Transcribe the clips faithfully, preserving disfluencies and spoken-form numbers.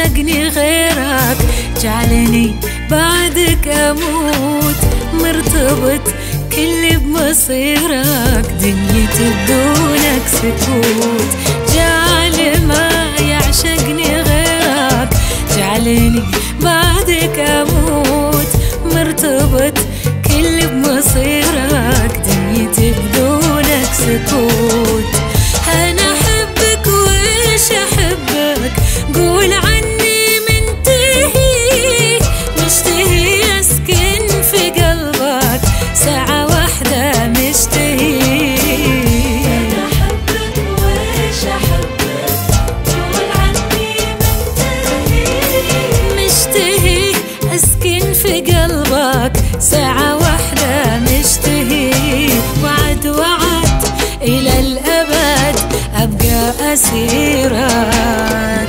يعشقني غيرك، جعلني بعدك أموت مرتبط كل بمصيرك، دنيتي بدونك سكوت. جعل ما يعشقني غيرك، جعلني بعدك أموت مرتبط كل بمصيرك، دنيتي بدونك سكوت. أنا أحبك وإيش أحبك، قول عني منتهي، مشتهي أسكن في قلبك ساعة واحدة مشتهي. أنا أحبك وإيش أحبك، قول عني منتهي، مشتهي أسكن في قلبك ساعة واحدة مشتهي. وعد وعد إلى الأبد أبقى أسيرك،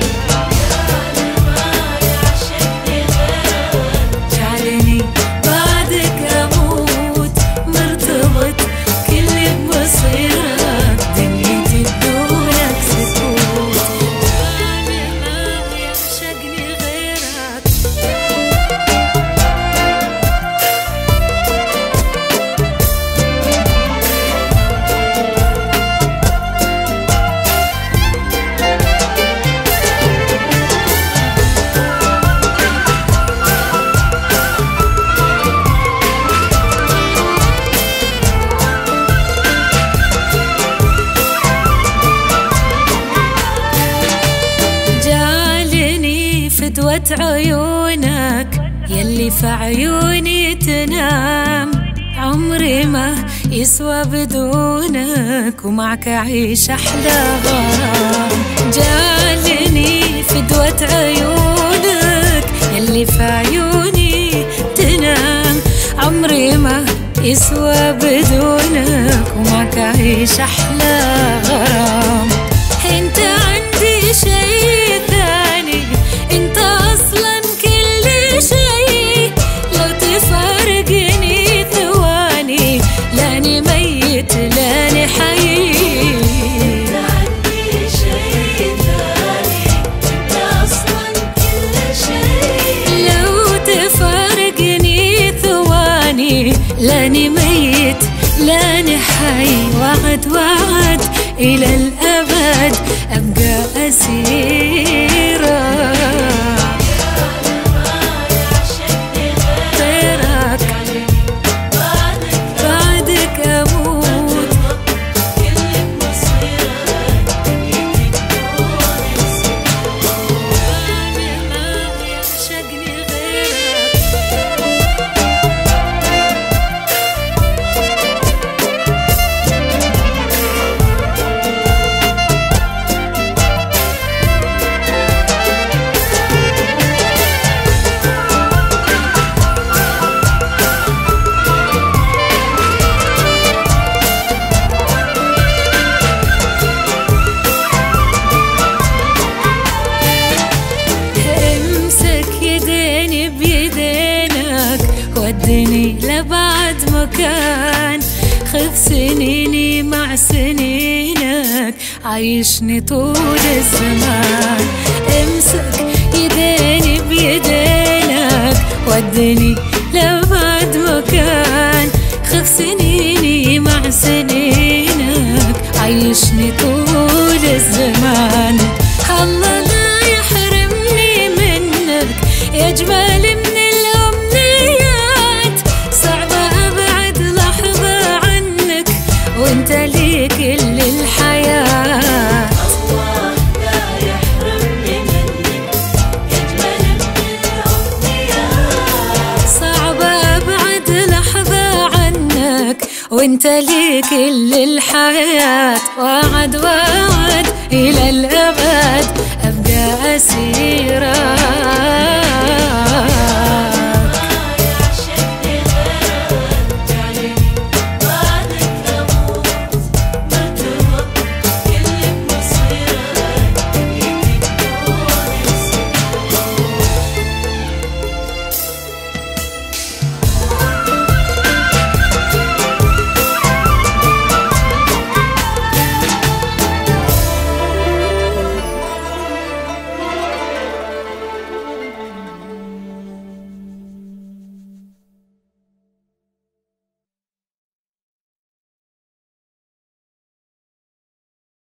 جعلني بعدك أموت مرتبط كل بمصيرك، دنيتي بدونك سكوت. جعل ما يعشقني غيرك. فدوة عيونك يلي في عيوني تنام، عمري ما يسوى بدونك ومعك أعيش أحلى غرام. جالني فدوة عيونك يلي في عيوني تنام، عمري ما يسوى بدونك ومعك أعيش أحلى غرام. انت عندي شي ثاني، انت اصلا كل شي، لو تفارقني ثواني لاني ميت لاني حي. انت عندي شي ثاني، انت اصلا كل شي، لو تفارقني ثواني لاني ميت لاني حي. وعد وعد الى الابد ابقى اسيرك، ودني لبعد مكان، خذ سنيني مع سنينك عايشني طول الزمان. امسك يديني بيدينك ودني لبعد مكان، خذ سنيني مع سنينك عايشني طول الزمان. الله لا يحرمني منك يا جمال من وانت لي كل الحياة. الله لا يحرمني منك يا جمال من الأمنيات، صعب أبعد لحظة عنك وانت لي كل الحياة. وعد وعد إلى الأبد أبقى أسيرك.